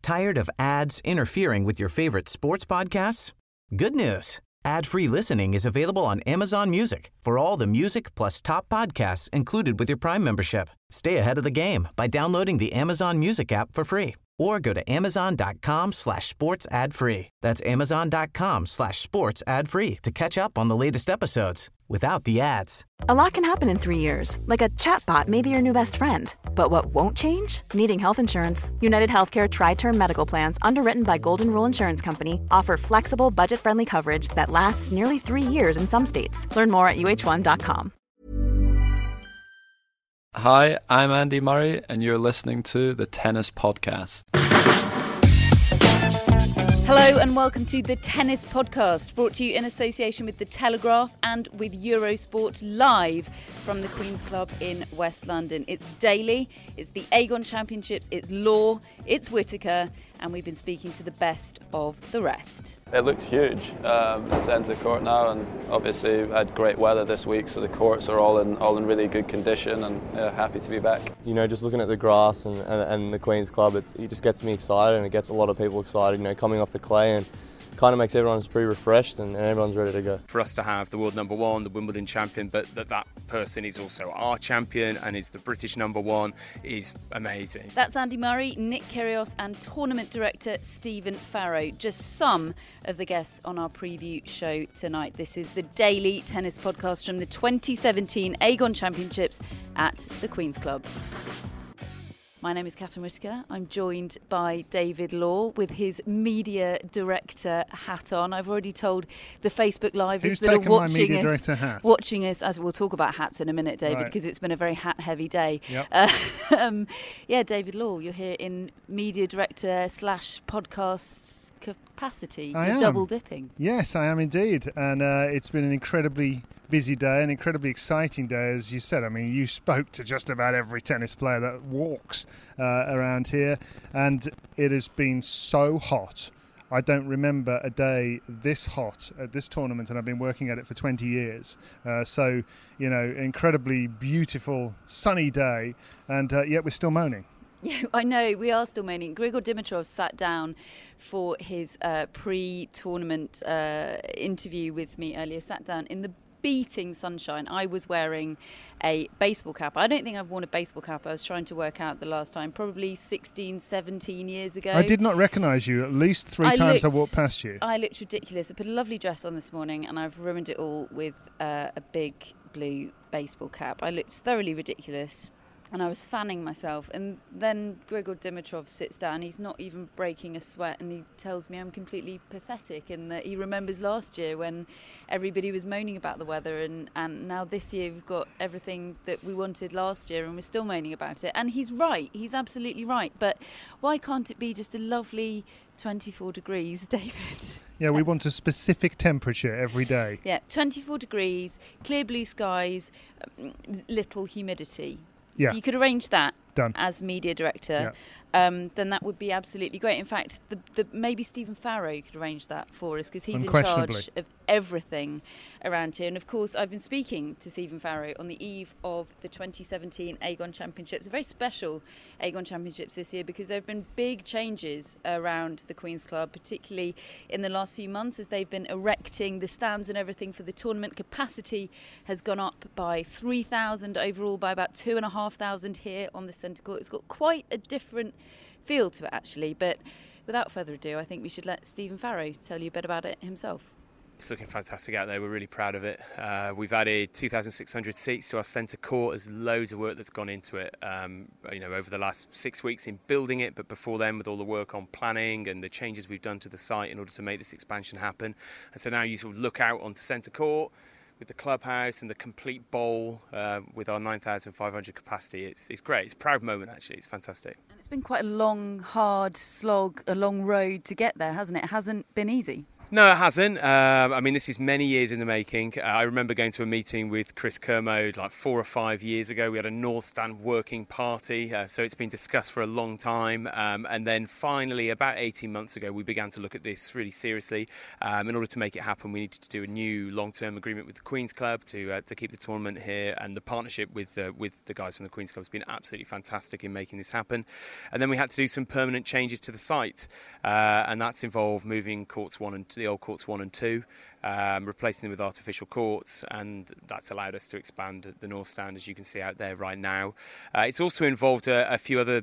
Tired of ads interfering with your favorite sports podcasts? Good news. Ad-free listening is available on Amazon Music for all the music plus top podcasts included with your Prime membership. Stay ahead of the game by downloading the Amazon Music app for free or go to amazon.com/sports ad free. That's amazon.com/sports ad free to catch up on the latest episodes without the ads. A lot can happen in 3 years, like a chatbot may be your new best friend. But what won't change? Needing health insurance. United Healthcare Tri-Term Medical Plans, underwritten by Golden Rule Insurance Company, offer flexible, budget-friendly coverage that lasts nearly 3 years in some states. Learn more at uh1.com. Hi, I'm Andy Murray, and you're listening to the Tennis Podcast. Hello and welcome to the Tennis Podcast, brought to you in association with The Telegraph and with Eurosport, live from the Queen's Club in West London. It's daily, it's the Aegon Championships, it's Law, it's Whitaker, and we've been speaking to the best of the rest. It looks huge, the centre court now, and obviously we had great weather this week, so the courts are all in really good condition, and happy to be back. You know, just looking at the grass and the Queen's Club, it just gets me excited, and it gets a lot of people excited, you know, coming off the clay, and kind of makes everyone pretty refreshed and everyone's ready to go. For us to have the world number one, the Wimbledon champion, but that person is also our champion and is the British number one is amazing. That's Andy Murray, Nick Kyrgios and tournament director Stephen Farrow. Just some of the guests on our preview show tonight. This is the daily tennis podcast from the 2017 Aegon Championships at the Queen's Club. My name is Catherine Whitaker. I'm joined by David Law with his media director hat on. I've already told the Facebook Livers that are watching us, as we'll talk about hats in a minute, David, because it's been a very hat-heavy day. Yep. David Law, you're here in media director / podcast capacity. I You're am. Double dipping. Yes, I am indeed. And it's been an incredibly busy day, an incredibly exciting day, as you said. I mean, you spoke to just about every tennis player that walks around here, and it has been so hot. I don't remember a day this hot at this tournament, and I've been working at it for 20 years. So, you know, incredibly beautiful, sunny day, and yet we're still moaning. Yeah, I know, we are still moaning. Grigor Dimitrov sat down for his pre-tournament interview with me earlier, sat down in the beating sunshine. I was wearing a baseball cap. I don't think I've worn a baseball cap. I was trying to work out the last time, probably 16, 17 years ago. I did not recognise you at least three times I walked past you. I looked ridiculous. I put a lovely dress on this morning and I've ruined it all with a big blue baseball cap. I looked thoroughly ridiculous. And I was fanning myself, and then Grigor Dimitrov sits down. He's not even breaking a sweat, and he tells me I'm completely pathetic, and that he remembers last year when everybody was moaning about the weather, and now this year we've got everything that we wanted last year, and we're still moaning about it. And he's right. He's absolutely right. But why can't it be just a lovely 24 degrees, David? Yeah, we want a specific temperature every day. Yeah, 24 degrees, clear blue skies, little humidity. Yeah. If you could arrange that Done. as media director, then that would be absolutely great. In fact, maybe Stephen Farrow could arrange that for us, because he's in charge of everything around here. And of course, I've been speaking to Stephen Farrow on the eve of the 2017 Aegon Championships, a very special Aegon Championships this year, because there have been big changes around the Queen's Club, particularly in the last few months as they've been erecting the stands and everything for the tournament. Capacity has gone up by 3,000 overall, by about 2,500 here on the centre court. It's got quite a different feel to it, actually. But without further ado, I think we should let Stephen Farrow tell you a bit about it himself. It's looking fantastic out there. We're really proud of it. We've added 2,600 seats to our centre court. There's loads of work that's gone into it, over the last 6 weeks in building it, but before then with all the work on planning and the changes we've done to the site in order to make this expansion happen. And so now you sort of look out onto centre court with the clubhouse and the complete bowl with our 9,500 capacity. It's great. It's a proud moment, actually. It's fantastic. And it's been quite a long, hard slog, a long road to get there, hasn't it? It hasn't been easy. No, it hasn't. I mean, this is many years in the making. I remember going to a meeting with Chris Kermode like 4 or 5 years ago. We had a North Stand working party, so it's been discussed for a long time. And then finally, about 18 months ago, we began to look at this really seriously. In order to make it happen, we needed to do a new long-term agreement with the Queen's Club to keep the tournament here. And the partnership with the guys from the Queen's Club has been absolutely fantastic in making this happen. And then we had to do some permanent changes to the site, and that's involved moving the old courts 1 and 2, replacing them with artificial courts, and that's allowed us to expand the North Stand, as you can see out there right now. It's also involved a few other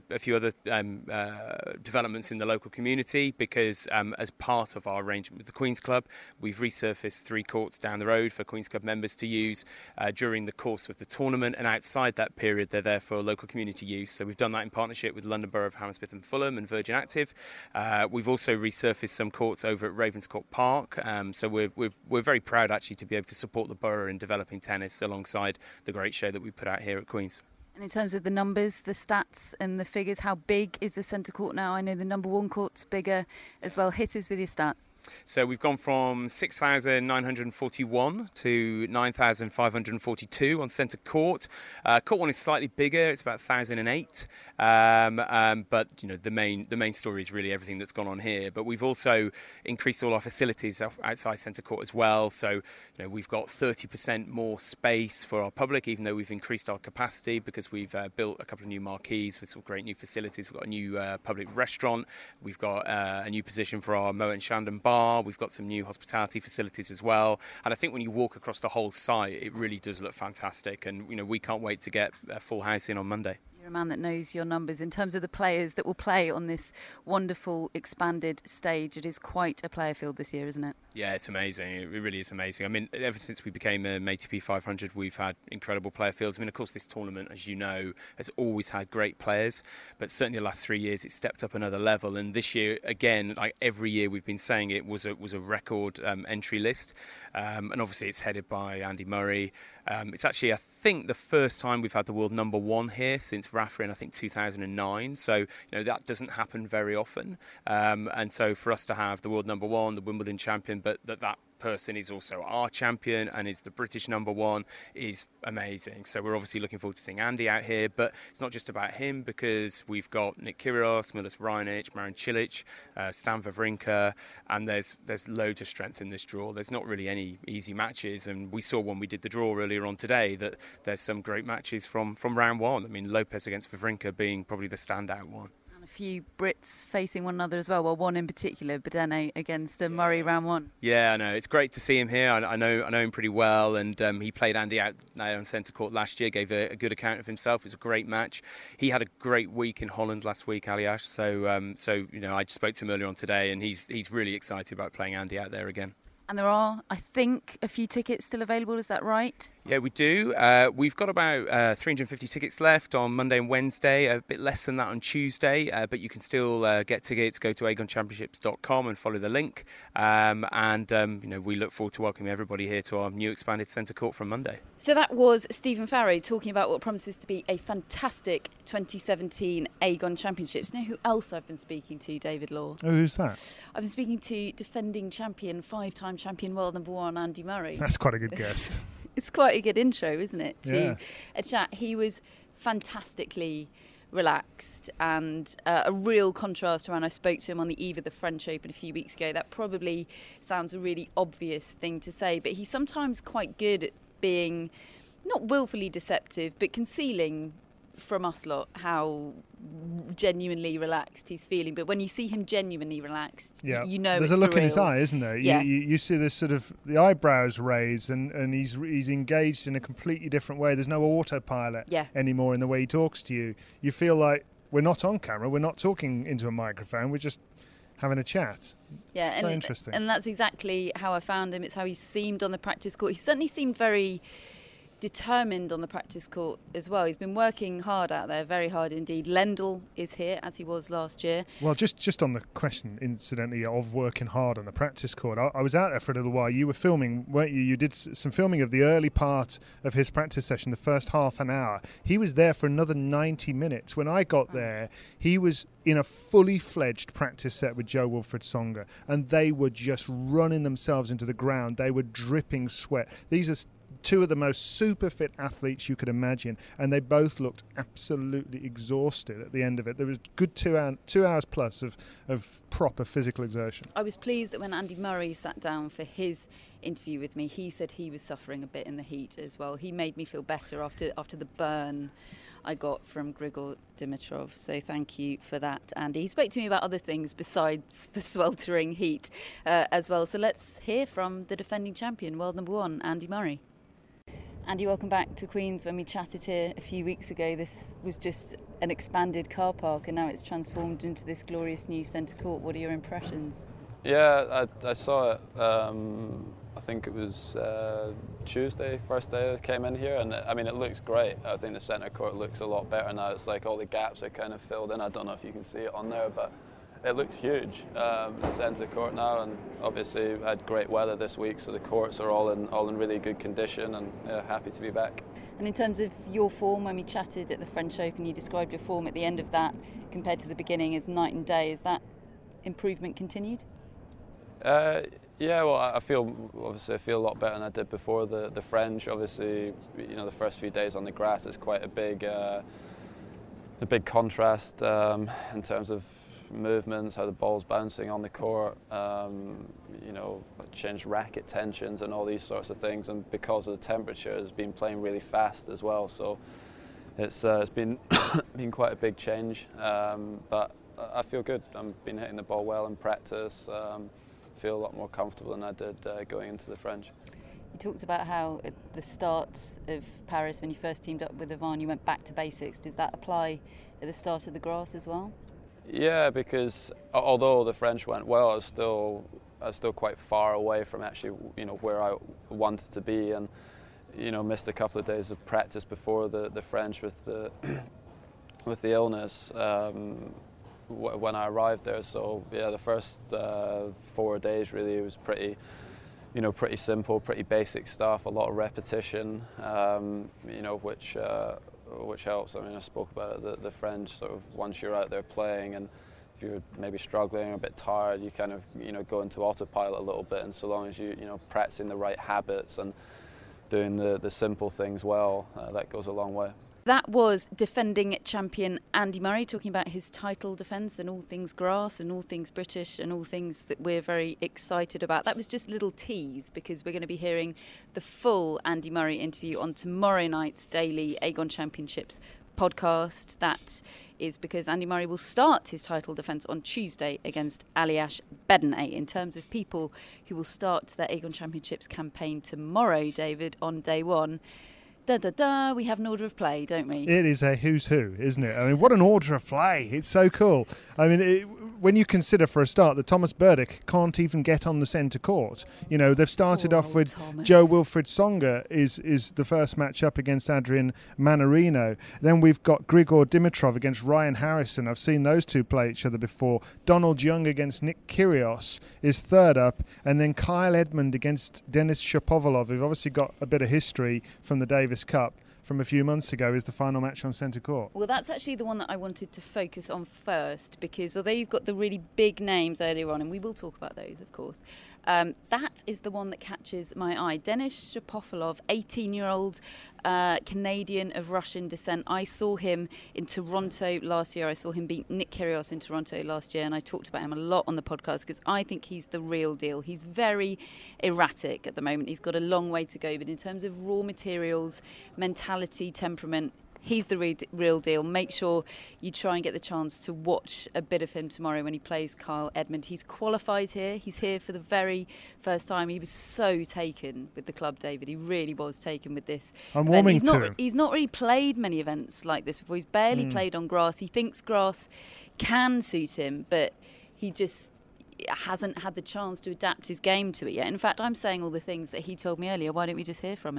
developments in the local community, because as part of our arrangement with the Queen's Club, we've resurfaced 3 courts down the road for Queen's Club members to use during the course of the tournament, and outside that period they're there for local community use. So we've done that in partnership with London Borough of Hammersmith and Fulham and Virgin Active. We've also resurfaced some courts over at Ravenscourt Park, so we're very proud actually to be able to support the borough in developing tennis alongside the great show that we put out here at Queen's. And in terms of the numbers, the stats and the figures, how big is the centre court now? I know the number 1 court's bigger as well. Hit us with your stats. So we've gone from 6,941 to 9,542 on centre court. Court 1 is slightly bigger; it's about 1,008. But the main story is really everything that's gone on here. But we've also increased all our facilities outside centre court as well. So we've got 30% more space for our public, even though we've increased our capacity because we've built a couple of new marquees with some great new facilities. We've got a new public restaurant. We've got a new position for our Moet and Shandon bar. We've got some new hospitality facilities as well, and I think when you walk across the whole site, it really does look fantastic, and we can't wait to get a full house in on Monday. You're a man that knows your numbers. In terms of the players that will play on this wonderful expanded stage, it is quite a player field this year, isn't it? Yeah, it's amazing. It really is amazing. I mean, ever since we became ATP 500, we've had incredible player fields. I mean, of course, this tournament, as you know, has always had great players, but certainly the last 3 years it's stepped up another level. And this year, again, like every year we've been saying, it was a record entry list. And obviously it's headed by Andy Murray. It's actually, I think, the first time we've had the world number 1 here since Rafa in, I think, 2009. So, that doesn't happen very often. And so for us to have the world number 1, the Wimbledon champion, but that person is also our champion and is the British number 1 is amazing. So we're obviously looking forward to seeing Andy out here, but it's not just about him, because we've got Nick Kyrgios, Milos Raonic, Marin Cilic, Stan Wawrinka, and there's loads of strength in this draw. There's not really any easy matches, and we saw when we did the draw earlier on today that there's some great matches from round 1. I mean, Lopez against Wawrinka being probably the standout one. A few Brits facing one another as well. Well, one in particular, Bedene against Murray round 1. Yeah, I know. It's great to see him here. I know him pretty well, and he played Andy out on centre court last year, gave a good account of himself. It was a great match. He had a great week in Holland last week, Aliash. So I just spoke to him earlier on today, and he's really excited about playing Andy out there again. And there are, I think, a few tickets still available. Is that right? Yeah, we do. We've got about 350 tickets left on Monday and Wednesday, a bit less than that on Tuesday, but you can still get tickets. Go to agonchampionships.com and follow the link. We look forward to welcoming everybody here to our new expanded centre court from Monday. So that was Stephen Farrow talking about what promises to be a fantastic 2017 Aegon Championships. You know who else I've been speaking to, David Law? Oh, who's that? I've been speaking to defending champion, 5-time champion world number 1, Andy Murray. That's quite a good guest. It's quite a good intro, isn't it, to yeah. a chat. He was fantastically relaxed and a real contrast to when I spoke to him on the eve of the French Open a few weeks ago. That probably sounds a really obvious thing to say, but he's sometimes quite good at being not willfully deceptive, but concealing from us lot how genuinely relaxed he's feeling. But when you see him genuinely relaxed, yeah. you know there's it's a look real. in his eye, isn't there? Yeah. You see this sort of the eyebrows raised, and he's engaged in a completely different way. There's no autopilot anymore in the way he talks to you. You feel like we're not on camera, we're not talking into a microphone, we're just having a chat. Yeah, very interesting. And that's exactly how I found him. It's how he seemed on the practice court. He certainly seemed very determined on the practice court as well. He's been working hard out there, very hard indeed. Lendl is here, as he was last year. Well, just on the question, incidentally, of working hard on the practice court, I was out there for a little while. You were filming, weren't you? You did some filming of the early part of his practice session, the first half an hour. He was there for another 90 minutes. When I got there, he was in a fully fledged practice set with Jo-Wilfried Tsonga, and they were just running themselves into the ground. They were dripping sweat. These are two of the most super fit athletes you could imagine, and they both looked absolutely exhausted at the end of it. There was good 2 hours plus of proper physical exertion. I was pleased that when Andy Murray sat down for his interview with me, he said he was suffering a bit in the heat as well. He made me feel better after the burn I got from Grigor Dimitrov, so thank you for that, Andy. He spoke to me about other things besides the sweltering heat as well, so let's hear from the defending champion, world number 1, Andy Murray. Andy, welcome back to Queen's. When we chatted here a few weeks ago, this was just an expanded car park, and now it's transformed into this glorious new centre court. What are your impressions? Yeah, I saw it. I think it was Tuesday, first day I came in here, and I mean, it looks great. I think the centre court looks a lot better now. It's like all the gaps are kind of filled in. I don't know if you can see it on there, but it looks huge, the centre court now, and obviously we had great weather this week, so the courts are all in really good condition, and happy to be back. And in terms of your form, when we chatted at the French Open, you described your form at the end of that compared to the beginning as night and day. Is that improvement continued? Yeah, well, I feel a lot better than I did before the French. Obviously, the first few days on the grass is quite a big contrast in terms of movements, how the ball's bouncing on the court, changed racket tensions and all these sorts of things, and because of the temperature, it's been playing really fast as well, so it's been been quite a big change, but I feel good. I've been hitting the ball well in practice, feel a lot more comfortable than I did going into the French. You talked about how at the start of Paris, when you first teamed up with Ivan, you went back to basics. Does that apply at the start of the grass as well? Yeah, because although the French went well, I was still quite far away from actually, where I wanted to be, and missed a couple of days of practice before the French with the illness when I arrived there. So yeah, the first 4 days really it was pretty simple, pretty basic stuff, a lot of repetition, which helps. I mean, I spoke about it, the French sort of, once you're out there playing, and if you're maybe struggling or a bit tired, you kind of go into autopilot a little bit, and so long as you practicing the right habits and doing the simple things well, that goes a long way. That was defending champion Andy Murray talking about his title defence and all things grass and all things British and all things that we're very excited about. That was just a little tease, because we're going to be hearing the full Andy Murray interview on tomorrow night's daily Aegon Championships podcast. That is because Andy Murray will start his title defence on Tuesday against Aliash Bedene. In terms of people who will start their Aegon Championships campaign tomorrow, David, on day one, we have an order of play, don't we? It is a who's who, isn't it? I mean, what an order of play. It's so cool. I mean, when you consider for a start that Thomas Burdick can't even get on the centre court. They've started off with Jo-Wilfried Tsonga is the first match up against Adrian Mannarino. Then we've got Grigor Dimitrov against Ryan Harrison. I've seen those two play each other before. Donald Young against Nick Kyrgios is third up. And then Kyle Edmund against Denis Shapovalov, who've obviously got a bit of history from the Davis Cup from a few months ago, is the final match on centre court. Well, that's actually the one that I wanted to focus on first, because although you've got the really big names earlier on, and we will talk about those, of course, that is the one that catches my eye. Denis Shapovalov, 18-year-old Canadian of Russian descent. I saw him in Toronto last year. I saw him beat Nick Kyrgios in Toronto last year, and I talked about him a lot on the podcast because I think he's the real deal. He's very erratic at the moment. He's got a long way to go, but in terms of raw materials, mentality, temperament, he's the real deal. Make sure you try and get the chance to watch a bit of him tomorrow when he plays Kyle Edmund. He's qualified here. He's here for the very first time. He was so taken with the club, David. He really was taken with this. I'm warming to him. He's not really played many events like this before. He's barely played on grass. He thinks grass can suit him, but he just hasn't had the chance to adapt his game to it yet. In fact, I'm saying all the things that he told me earlier. Why don't we just hear from him?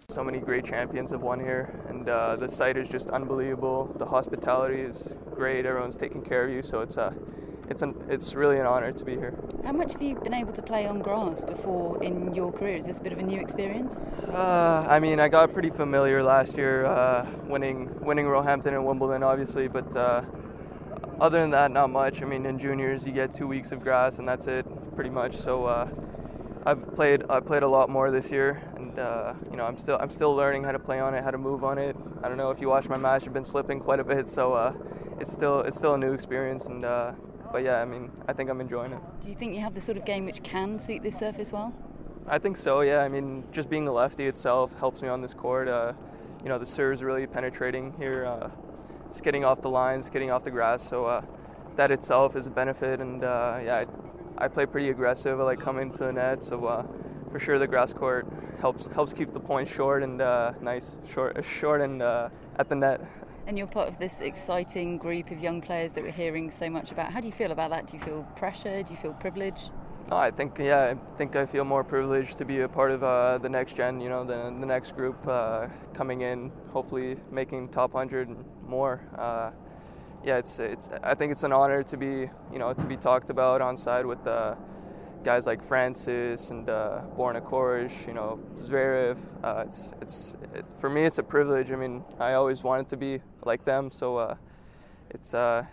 So many great champions have won here, and the site is just unbelievable. The hospitality is great. Everyone's taking care of you, so it's really an honor to be here. How much have you been able to play on grass before in your career? Is this a bit of a new experience? I mean, I got pretty familiar last year, winning Roehampton and Wimbledon, obviously, but other than that, not much. I mean, in juniors, you get 2 weeks of grass, and that's it, pretty much. So I played a lot more this year, and I'm still learning how to play on it, how to move on it. I don't know if you watch my match, I've been slipping quite a bit, so it's still a new experience, and but yeah, I mean, I think I'm enjoying it. Do you think you have the sort of game which can suit this surface well? I think so, yeah. I mean, just being a lefty itself helps me on this court. The serve's really penetrating here. It's getting off the lines, getting off the grass, so that itself is a benefit. And I play pretty aggressive. I like coming to the net, so for sure the grass court helps keep the points short and short and at the net. And you're part of this exciting group of young players that we're hearing so much about. How do you feel about that? Do you feel pressure? Do you feel privilege? Oh, I think I feel more privileged to be a part of the next gen, the next group coming in, hopefully making top 100 and more. I think it's an honor to be talked about on side with guys like Francis and Borna Koric, Zverev. For me, it's a privilege. I mean, I always wanted to be like them, so it's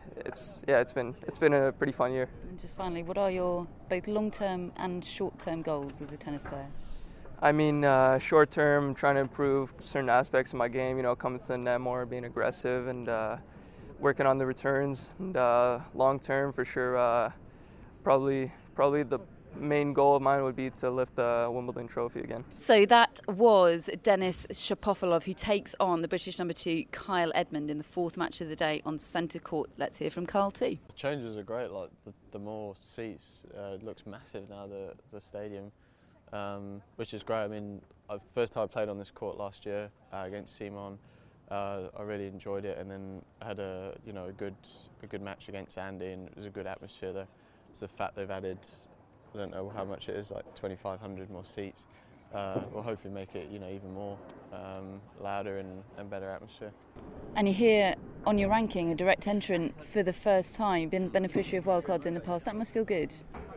been a pretty fun year. And just finally, what are your both long-term and short-term goals as a tennis player? I mean, short-term, trying to improve certain aspects of my game. Coming to the net more, being aggressive, and working on the returns. And long-term, for sure, probably the main goal of mine would be to lift the Wimbledon trophy again. So that was Denis Shapovalov, who takes on the British number 2 Kyle Edmund in the 4th match of the day on centre court. Let's hear from Kyle too. The changes are great. Like the more seats, it looks massive now. The stadium, which is great. I mean, the first time I played on this court last year against Simon, I really enjoyed it, and then I had a good match against Andy, and it was a good atmosphere there. It's the fact they've added, I don't know how much it is, like 2,500 more seats. Will hopefully make it, even more louder and better atmosphere. And you're here on your ranking, a direct entrant for the first time, been beneficiary of wildcards in the past. That must feel good.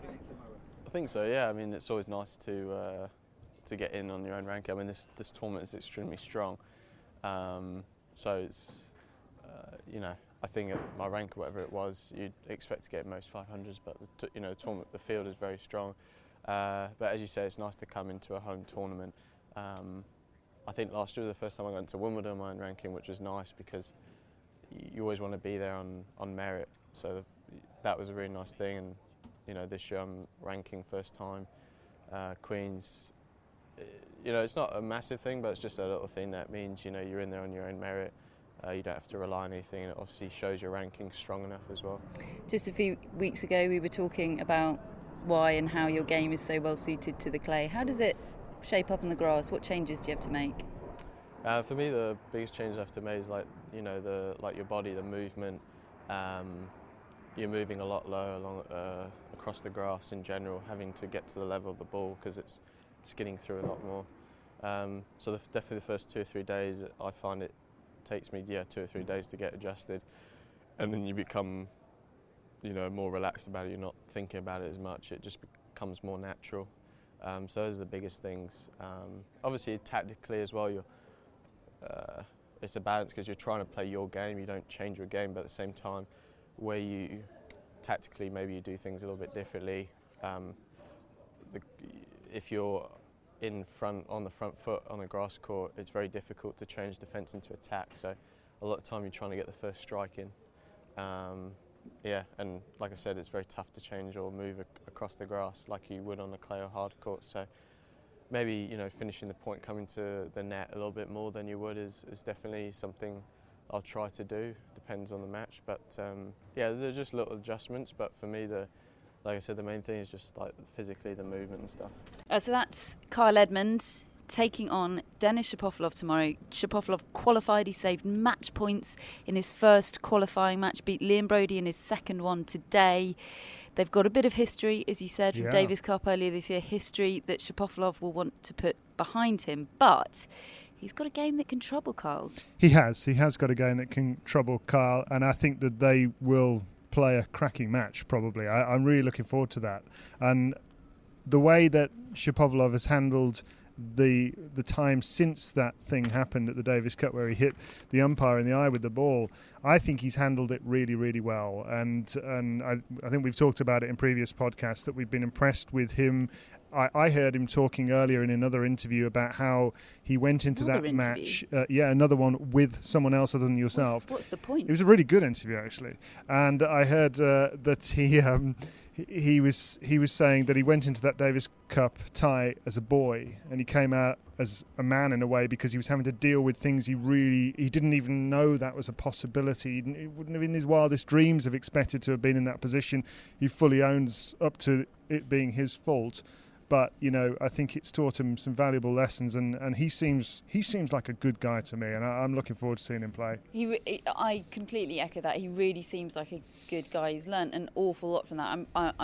I think so, yeah. I mean, it's always nice to get in on your own ranking. I mean, this tournament is extremely strong, so it's I think at my rank or whatever it was, you'd expect to get most 500s, but the field is very strong. But as you say, it's nice to come into a home tournament. I think last year was the first time I went to Wimbledon my own ranking, which was nice because you always want to be there on merit. So that was a really nice thing. And this year I'm ranking first time. Queens, it's not a massive thing, but it's just a little thing that means you're in there on your own merit. You don't have to rely on anything, and it obviously shows your ranking strong enough as well. Just a few weeks ago we were talking about why and how your game is so well suited to the clay. How does it shape up on the grass? What changes do you have to make? For me, the biggest change I have to make is your body, the movement. You're moving a lot lower along across the grass in general, having to get to the level of the ball because it's skidding through a lot more. So definitely the first 2 or 3 days, I find it takes me 2 or 3 days to get adjusted, and then you become more relaxed about it. You're not thinking about it as much. It just becomes more natural. So those are the biggest things. Obviously tactically as well, it's a balance because you're trying to play your game. You don't change your game, but at the same time where you tactically maybe you do things a little bit differently. If you're in front on the front foot on a grass court, it's very difficult to change defence into attack. So a lot of time you're trying to get the first strike in. And like I said, it's very tough to change or move across the grass like you would on a clay or hard court. So maybe finishing the point, coming to the net a little bit more than you would is definitely something I'll try to do. Depends on the match, but there's just little adjustments. But for me, like I said, the main thing is just physically the movement and stuff. So that's Kyle Edmund taking on Denis Shapovalov tomorrow. Shapovalov qualified. He saved match points in his first qualifying match, beat Liam Brody in his second one today. They've got a bit of history, as you said, from Davis Cup earlier this year, history that Shapovalov will want to put behind him. But he's got a game that can trouble Kyle. He has got a game that can trouble Kyle, and I think that they will play a cracking match, probably. I'm really looking forward to that. And the way that Shapovalov has handled the time since that thing happened at the Davis Cup where he hit the umpire in the eye with the ball, I think he's handled it really, really well. And I think we've talked about it in previous podcasts that we've been impressed with him. I heard him talking earlier in another interview about how he went into match. Another one with someone else other than yourself. What's the point? It was a really good interview, actually. And I heard that he was saying that he went into that Davis Cup tie as a boy, and he came out as a man in a way because he was having to deal with things he didn't even know that was a possibility. He wouldn't have in his wildest dreams have expected to have been in that position. He fully owns up to it being his fault. But, I think it's taught him some valuable lessons, and he seems like a good guy to me, and I'm looking forward to seeing him play. I completely echo that. He really seems like a good guy. He's learnt an awful lot from that.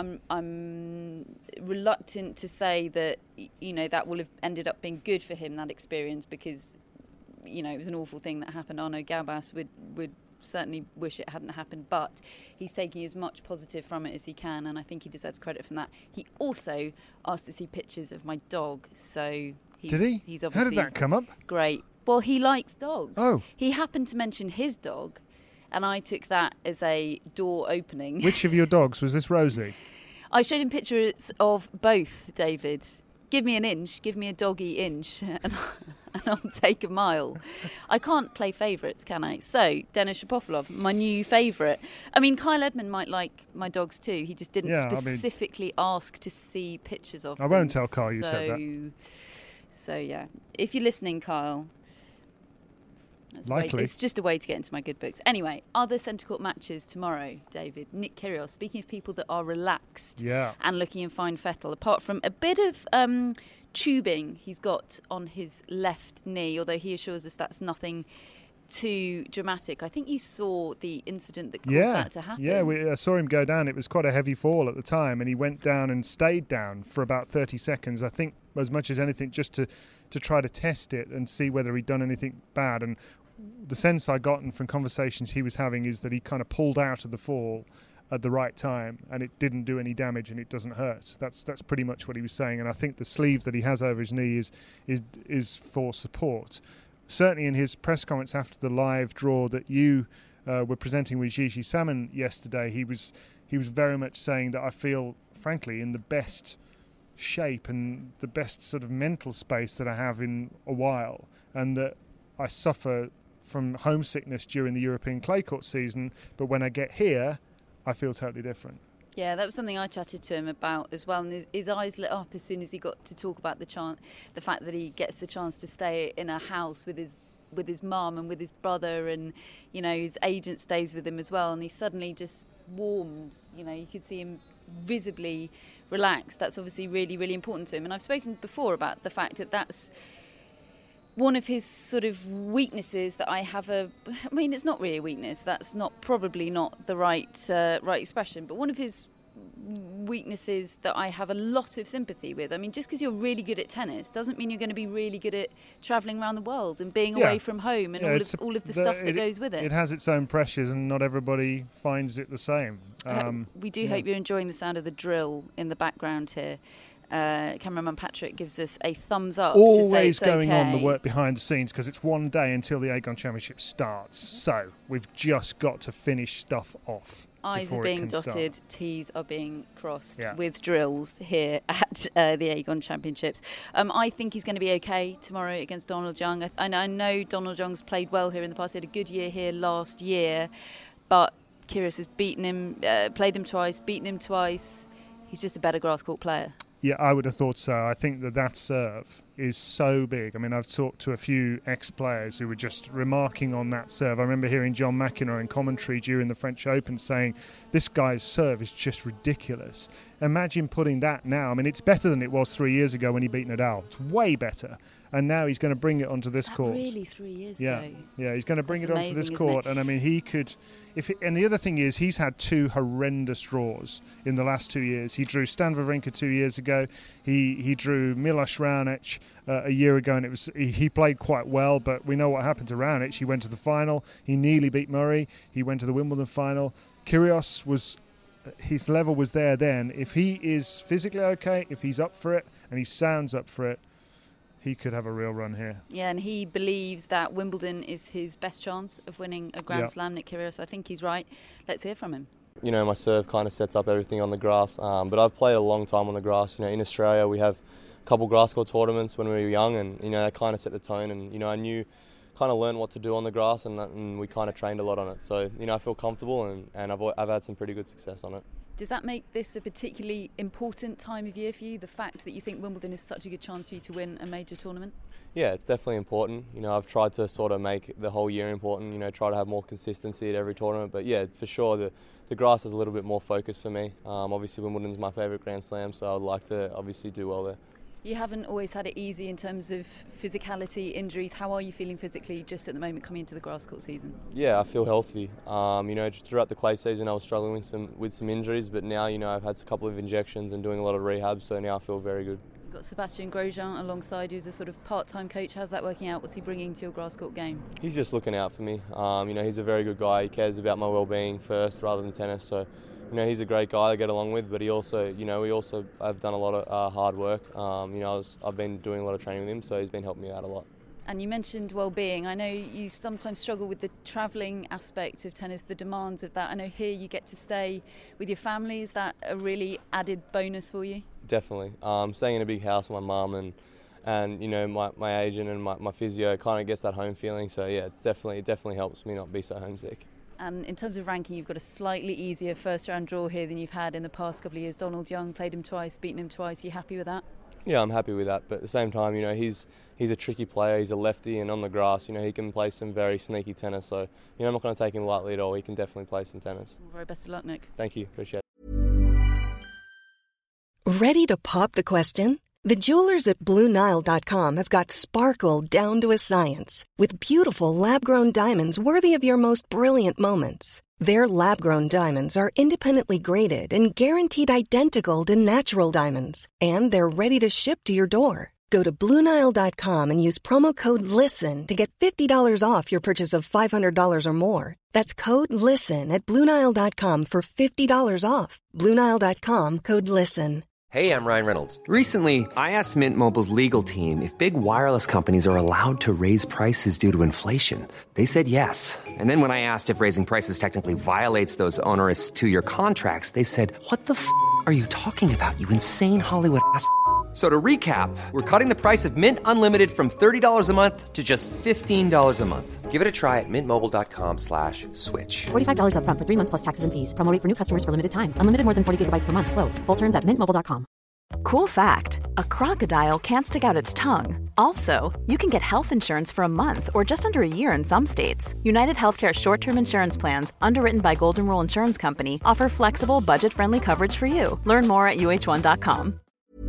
I'm reluctant to say that, that will have ended up being good for him, that experience, because, it was an awful thing that happened. Arnaud Gabas would certainly wish it hadn't happened, but he's taking as much positive from it as he can, and I think he deserves credit from that. He also asked to see pictures of my dog, so did he? He's obviously, how did that come up? Great. Well, he likes dogs. Oh. He happened to mention his dog, and I took that as a door opening. Which of your dogs? Was this Rosie? I showed him pictures of both, David. Give me an inch, give me a doggy inch, and I'll take a mile. I can't play favourites, can I? So, Denis Shapovalov, my new favourite. I mean, Kyle Edmund might like my dogs too. He just didn't specifically ask to see pictures of them. I won't tell Kyle you said that. So, yeah. If you're listening, Kyle, likely. It's just a way to get into my good books. Anyway, other centre court matches tomorrow, David. Nick Kyrgios, speaking of people that are relaxed and looking in fine fettle, apart from a bit of tubing he's got on his left knee, although he assures us that's nothing too dramatic. I think you saw the incident that caused that to happen. Yeah, I saw him go down. It was quite a heavy fall at the time, and he went down and stayed down for about 30 seconds, I think, as much as anything, just to try to test it and see whether he'd done anything bad. And the sense I gotten from conversations he was having is that he kind of pulled out of the fall at the right time, and it didn't do any damage and it doesn't hurt. That's pretty much what he was saying. And I think the sleeve that he has over his knee is for support. Certainly in his press comments after the live draw that you were presenting with Gigi Salmon yesterday, he was very much saying that I feel, frankly, in the best shape and the best sort of mental space that I have in a while, and that I suffer from homesickness during the European clay court season, but when I get here, I feel totally different. Yeah, that was something I chatted to him about as well, and his eyes lit up as soon as he got to talk about the fact that he gets the chance to stay in a house with his mum and with his brother, and his agent stays with him as well, and he suddenly just warmed. You could see him visibly relaxed. That's obviously really, really important to him, and I've spoken before about the fact that that's one of his sort of weaknesses that I have it's not really a weakness. That's probably not the right expression. But one of his weaknesses that I have a lot of sympathy with. I mean, just because you're really good at tennis doesn't mean you're going to be really good at travelling around the world and being away from home and all of the stuff that goes with it. It has its own pressures, and not everybody finds it the same. We do hope you're enjoying the sound of the drill in the background here. Cameraman Patrick gives us a thumbs up. Always to say it's going okay. on the work behind the scenes, because it's one day until the Aegon Championship starts. So we've just got to finish stuff off. I's are being dotted, T's are being crossed with drills here at the Aegon Championships. I think he's going to be okay tomorrow against Donald Young. I know Donald Young's played well here in the past. He had a good year here last year, but Kyrgios has beaten him, played him twice, beaten him twice. He's just a better grass court player. Yeah, I would have thought so. I think that serve is so big. I mean, I've talked to a few ex-players who were just remarking on that serve. I remember hearing John McEnroe in commentary during the French Open saying, this guy's serve is just ridiculous. Imagine putting that now. I mean, it's better than it was 3 years ago when he beat Nadal. It's way better. And now he's going to bring it onto this court. Really 3 years ago? Yeah, he's going to bring it onto this court. And I mean, he could... And the other thing is, he's had two horrendous draws in the last 2 years. He drew Stan Wawrinka 2 years ago. He drew Milos Raonic. a year ago, and he played quite well, but we know what happened to Raonic. He went to the final. He nearly beat Murray. He went to the Wimbledon final. Kyrgios his level was there then. If he is physically okay, if he's up for it, and he sounds up for it, he could have a real run here. Yeah, and he believes that Wimbledon is his best chance of winning a Grand Slam, Nick Kyrgios. I think he's right. Let's hear from him. You know, my serve kind of sets up everything on the grass, but I've played a long time on the grass. You know, in Australia we have a couple grass court tournaments when we were young, and you know, that kind of set the tone, and you know, I kind of learned what to do on the grass, and we kind of trained a lot on it. So, you know, I feel comfortable, and I've had some pretty good success on it. Does that make this a particularly important time of year for you, the fact that you think Wimbledon is such a good chance for you to win a major tournament? Yeah, it's definitely important. You know, I've tried to sort of make the whole year important, you know, try to have more consistency at every tournament. But yeah, for sure, the grass is a little bit more focused for me. Obviously, Wimbledon's my favourite Grand Slam, so I would like to obviously do well there. You haven't always had it easy in terms of physicality, injuries. How are you feeling physically just at the moment coming into the grass court season? Yeah, I feel healthy. You know, throughout the clay season I was struggling with some injuries, but now, you know, I've had a couple of injections and doing a lot of rehab, so now I feel very good. You've got Sébastien Grosjean alongside, who's a sort of part-time coach. How's that working out? What's he bringing to your grass court game? He's just looking out for me. You know, he's a very good guy. He cares about my well-being first rather than tennis, so you know, he's a great guy to get along with, but he also, you know, we also have done a lot of hard work. You know, I've been doing a lot of training with him, so he's been helping me out a lot. And you mentioned well-being. I know you sometimes struggle with the travelling aspect of tennis, the demands of that. I know here you get to stay with your family. Is that a really added bonus for you? Definitely. Staying in a big house with my mum and you know, my agent and my physio kind of gets that home feeling. So yeah, it definitely helps me not be so homesick. And in terms of ranking, you've got a slightly easier first-round draw here than you've had in the past couple of years. Donald Young played him twice, beaten him twice. Are you happy with that? Yeah, I'm happy with that. But at the same time, you know, he's a tricky player. He's a lefty, and on the grass, you know, he can play some very sneaky tennis. So, you know, I'm not going to take him lightly at all. He can definitely play some tennis. Well, very best of luck, Nick. Thank you. Appreciate it. Ready to pop the question? The jewelers at BlueNile.com have got sparkle down to a science with beautiful lab-grown diamonds worthy of your most brilliant moments. Their lab-grown diamonds are independently graded and guaranteed identical to natural diamonds, and they're ready to ship to your door. Go to BlueNile.com and use promo code LISTEN to get $50 off your purchase of $500 or more. That's code LISTEN at BlueNile.com for $50 off. BlueNile.com, code LISTEN. Hey, I'm Ryan Reynolds. Recently, I asked Mint Mobile's legal team if big wireless companies are allowed to raise prices due to inflation. They said yes. And then when I asked if raising prices technically violates those onerous 2-year contracts, they said, "What the f*** are you talking about, you insane Hollywood ass?" So to recap, we're cutting the price of Mint Unlimited from $30 a month to just $15 a month. Give it a try at mintmobile.com/switch. $45 up front for 3 months plus taxes and fees. Promo rate for new customers for limited time. Unlimited more than 40 gigabytes per month. Slows full terms at mintmobile.com. Cool fact, a crocodile can't stick out its tongue. Also, you can get health insurance for a month or just under a year in some states. United Healthcare short-term insurance plans, underwritten by Golden Rule Insurance Company, offer flexible, budget-friendly coverage for you. Learn more at uh1.com.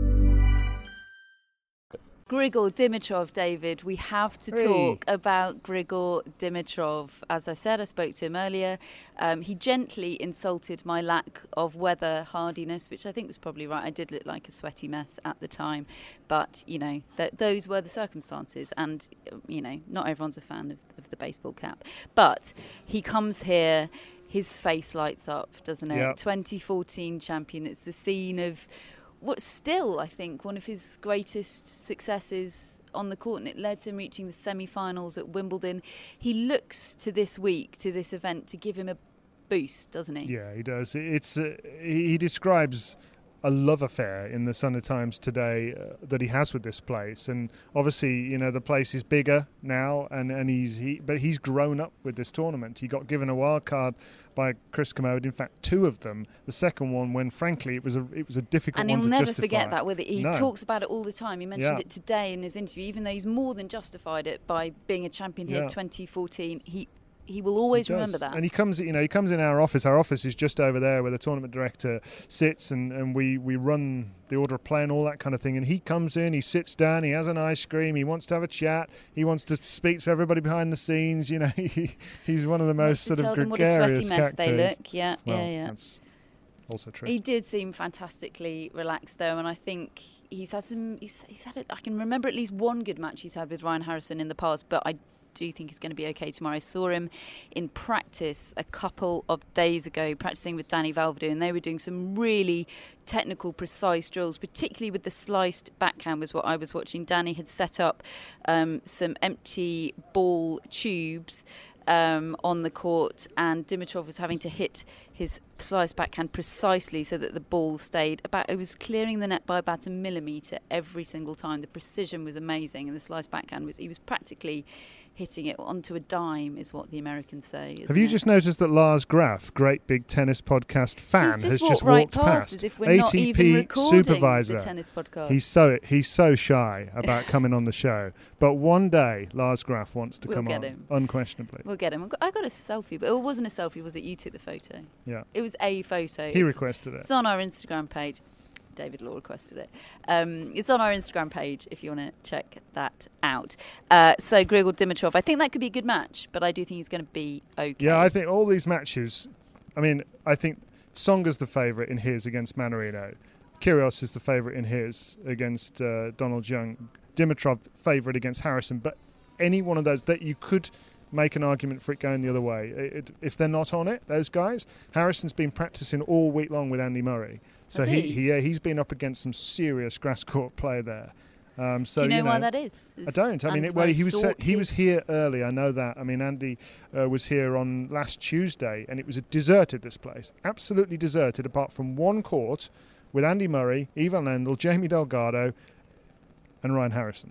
Grigor Dimitrov, David, we have to talk about Grigor Dimitrov. As I said, I spoke to him earlier. He gently insulted my lack of weather hardiness, which I think was probably right. I did look like a sweaty mess at the time. But, you know, those were the circumstances. And, you know, not everyone's a fan of the baseball cap. But he comes here, his face lights up, doesn't it? Yep. 2014 champion. It's the scene of what's still, I think, one of his greatest successes on the court, and it led to him reaching the semi-finals at Wimbledon. He looks to this week, to this event, to give him a boost, doesn't he? Yeah, he does. He describes a love affair in the Sunday Times today that he has with this place, and obviously, you know, the place is bigger now, and he's grown up with this tournament. He got given a wild card by Chris Commode, in fact 2 of them. The second one, when frankly it was a difficult one to justify. And he'll never forget that. He talks about it all the time. He mentioned it today in his interview, even though he's more than justified it by being a champion here 2014. He will always remember that. And he comes in our office. Our office is just over there where the tournament director sits, and we run the order of play and all that kind of thing. And he comes in, he sits down, he has an ice cream, he wants to have a chat, he wants to speak to everybody behind the scenes. You know, he's one of the most sort of gregarious characters. They look. Yeah. also true. He did seem fantastically relaxed though, and I think he's had I can remember at least one good match he's had with Ryan Harrison in the past, but I do think he's going to be okay tomorrow. I saw him in practice a couple of days ago practicing with Danny Vallverdu, and they were doing some really technical, precise drills, particularly with the sliced backhand was what I was watching. Danny had set up some empty ball tubes on the court, and Dimitrov was having to hit his sliced backhand precisely so that the ball stayed about, it was clearing the net by about a millimetre every single time. The precision was amazing, and the sliced backhand he was practically hitting it onto a dime, is what the Americans say. Have you just noticed that Lars Graf, great big tennis podcast fan, has just walked past? As if we're not even recording supervisor. The tennis podcast. He's so shy about coming on the show, but one day Lars Graf wants to come on. Him. Unquestionably. We'll get him. I got a selfie, but it wasn't a selfie, was it? You took the photo. Yeah. It was a photo. He requested it. It's on our Instagram page. David Law requested it. It's on our Instagram page if you want to check that out. So Grigor Dimitrov, I think that could be a good match, but I do think he's going to be okay. Yeah, I think all these matches, I think Tsonga's the favourite in his against Mannarino. Kyrgios is the favourite in his against Donald Young. Dimitrov favourite against Harrison. But any one of those that you could make an argument for it going the other way. If they're not on it, those guys, Harrison's been practicing all week long with Andy Murray. So he's been up against some serious grass court play there. Do you know why that is? I don't. He was here early. I know that. Andy was here on last Tuesday, and it was deserted, this place. Absolutely deserted, apart from one court with Andy Murray, Ivan Lendl, Jamie Delgado, and Ryan Harrison.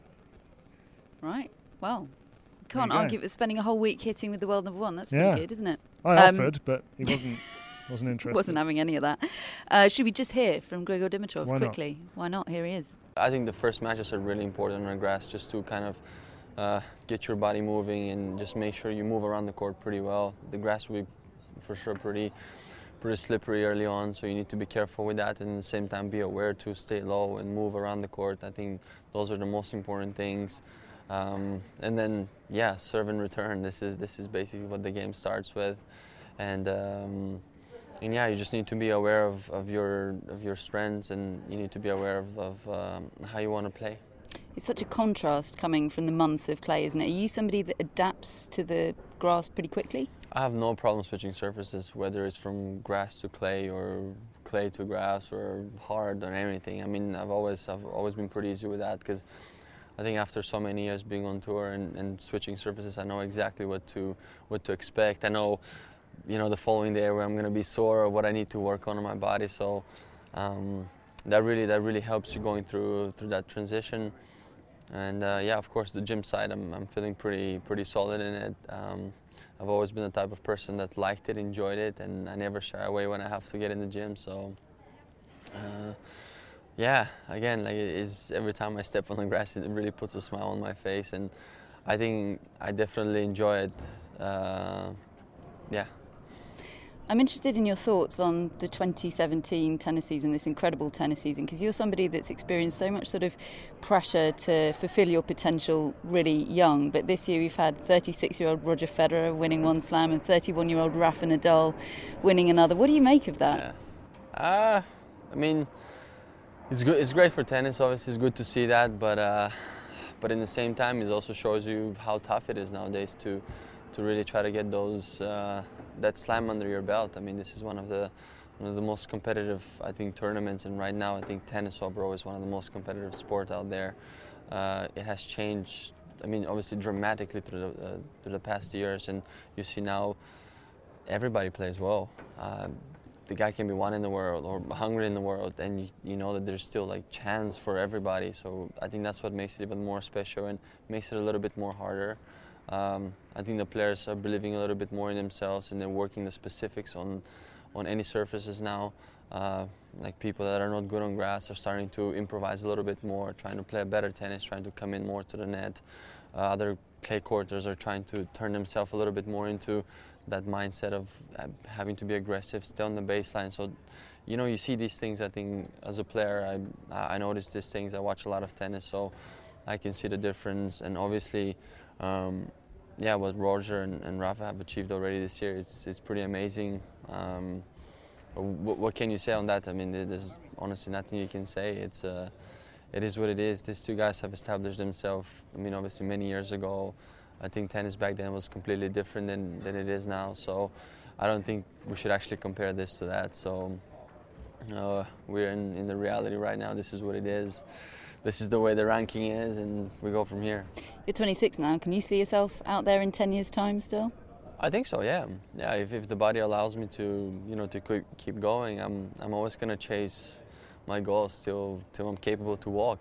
Right. Well, can't argue with spending a whole week hitting with the world number one. That's pretty good, isn't it? I offered, but he wasn't interested. Wasn't having any of that. Should we just hear from Grigor Dimitrov quickly? Why not? Here he is. I think the first matches are really important on grass, just to kind of get your body moving and just make sure you move around the court pretty well. The grass will be for sure pretty slippery early on, so you need to be careful with that, and at the same time be aware to stay low and move around the court. I think those are the most important things. And then serve and return. This is basically what the game starts with, and you just need to be aware of your strengths, and you need to be aware of how you want to play. It's such a contrast coming from the months of clay, isn't it? Are you somebody that adapts to the grass pretty quickly? I have no problem switching surfaces, whether it's from grass to clay or clay to grass or hard or anything. I've always been pretty easy with that, because I think after so many years being on tour and switching surfaces, I know exactly what to expect. I know, the following day where I'm going to be sore or what I need to work on my body. So that really helps you going through that transition. And of course, the gym side, I'm feeling pretty solid in it. I've always been the type of person that liked it, enjoyed it, and I never shy away when I have to get in the gym. So. Again, every time I step on the grass, it really puts a smile on my face, and I think I definitely enjoy it. I'm interested in your thoughts on the 2017 tennis season, this incredible tennis season, because you're somebody that's experienced so much sort of pressure to fulfill your potential really young. But this year we've had 36-year-old Roger Federer winning one slam and 31-year-old Rafa Nadal winning another. What do you make of that? It's good. It's great for tennis. Obviously, it's good to see that, but in the same time, it also shows you how tough it is nowadays to really try to get those that slam under your belt. This is one of the most competitive, I think, tournaments, and right now, I think tennis overall is one of the most competitive sports out there. It has changed. Obviously, dramatically through the past years, and you see now everybody plays well. The guy can be one in the world or 100 in the world, and you know that there's still chance for everybody. So I think that's what makes it even more special and makes it a little bit more harder. I think the players are believing a little bit more in themselves, and they're working the specifics on any surfaces now. People that are not good on grass are starting to improvise a little bit more, trying to play a better tennis, trying to come in more to the net. Other clay courters are trying to turn themselves a little bit more into that mindset of having to be aggressive, stay on the baseline. So, you see these things. I think as a player, I notice these things. I watch a lot of tennis, so I can see the difference. And obviously, what Roger and Rafa have achieved already this year, it's pretty amazing. what can you say on that? I mean, there's honestly nothing you can say. It is what it is. These two guys have established themselves, I mean, obviously many years ago. I think tennis back then was completely different than it is now. So I don't think we should actually compare this to that. So we're in the reality right now. This is what it is. This is the way the ranking is, and we go from here. You're 26 now. Can you see yourself out there in 10 years' time still? I think so, yeah. Yeah, if the body allows me to, to keep going, I'm always gonna chase my goals till I'm capable to walk,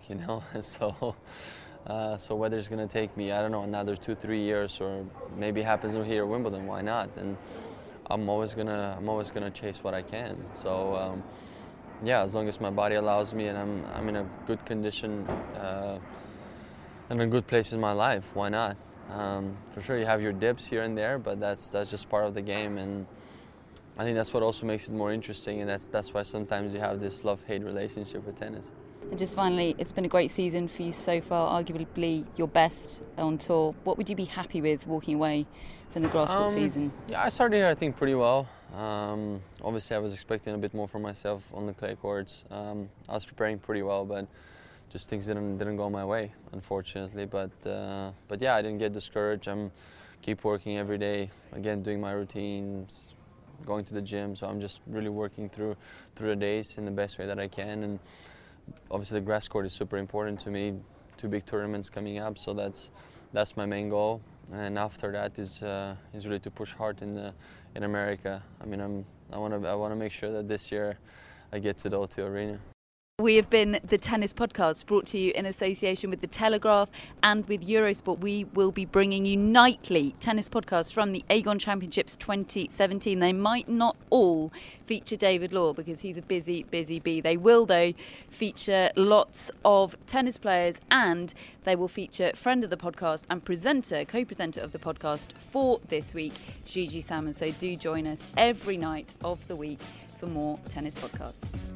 So whether it's gonna take me, I don't know, another 2-3 years, or maybe it happens here at Wimbledon, why not? And I'm always gonna chase what I can. So yeah, as long as my body allows me and I'm in a good condition and a good place in my life, why not? For sure, you have your dips here and there, but that's just part of the game, and I think that's what also makes it more interesting, and that's why sometimes you have this love-hate relationship with tennis. And just finally, it's been a great season for you so far, arguably your best on tour. What would you be happy with walking away from the grass court season? Yeah, I started here, I think, pretty well. Obviously, I was expecting a bit more from myself on the clay courts. I was preparing pretty well, but just things didn't go my way, unfortunately. But yeah, I didn't get discouraged. I'm keep working every day. Again, doing my routines, going to the gym. So I'm just really working through the days in the best way that I can. And obviously, the grass court is super important to me. 2 big tournaments coming up, so that's my main goal. And after that is really to push hard in America. I mean, I want to make sure that this year I get to the O2 Arena. We have been the Tennis Podcast, brought to you in association with The Telegraph and with Eurosport. We will be bringing you nightly tennis podcasts from the Aegon Championships 2017. They might not all feature David Law because he's a busy bee. They will, though, feature lots of tennis players, and they will feature friend of the podcast and co-presenter of the podcast for this week, Gigi Salmon. So do join us every night of the week for more tennis podcasts.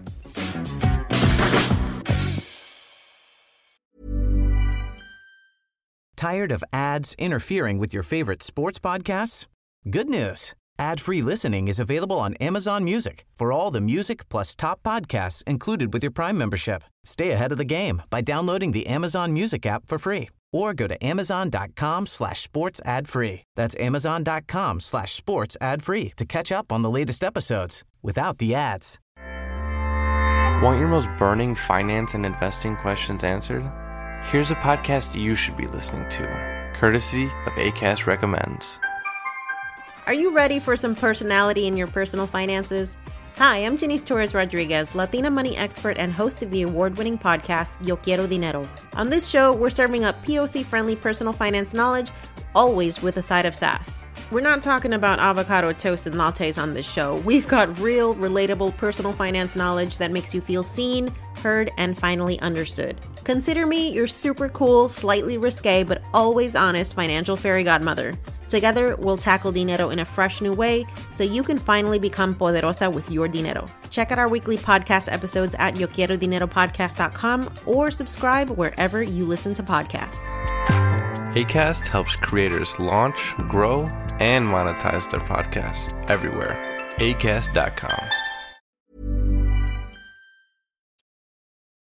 Tired of ads interfering with your favorite sports podcasts? Good news. Ad-free listening is available on Amazon Music for all the music plus top podcasts included with your Prime membership. Stay ahead of the game by downloading the Amazon Music app for free or go to amazon.com/sports ad free. That's amazon.com/sports ad free to catch up on the latest episodes without the ads. Want your most burning finance and investing questions answered? Here's a podcast you should be listening to, courtesy of Acast Recommends. Are you ready for some personality in your personal finances? Hi, I'm Janice Torres Rodriguez, Latina money expert and host of the award-winning podcast, Yo Quiero Dinero. On this show, we're serving up POC-friendly personal finance knowledge, always with a side of sass. We're not talking about avocado toast and lattes on this show. We've got real, relatable personal finance knowledge that makes you feel seen, heard, and finally understood. Consider me your super cool, slightly risque, but always honest financial fairy godmother. Together, we'll tackle dinero in a fresh new way so you can finally become poderosa with your dinero. Check out our weekly podcast episodes at YoQuieroDineroPodcast.com or subscribe wherever you listen to podcasts. Acast helps creators launch, grow, and monetize their podcasts everywhere. Acast.com.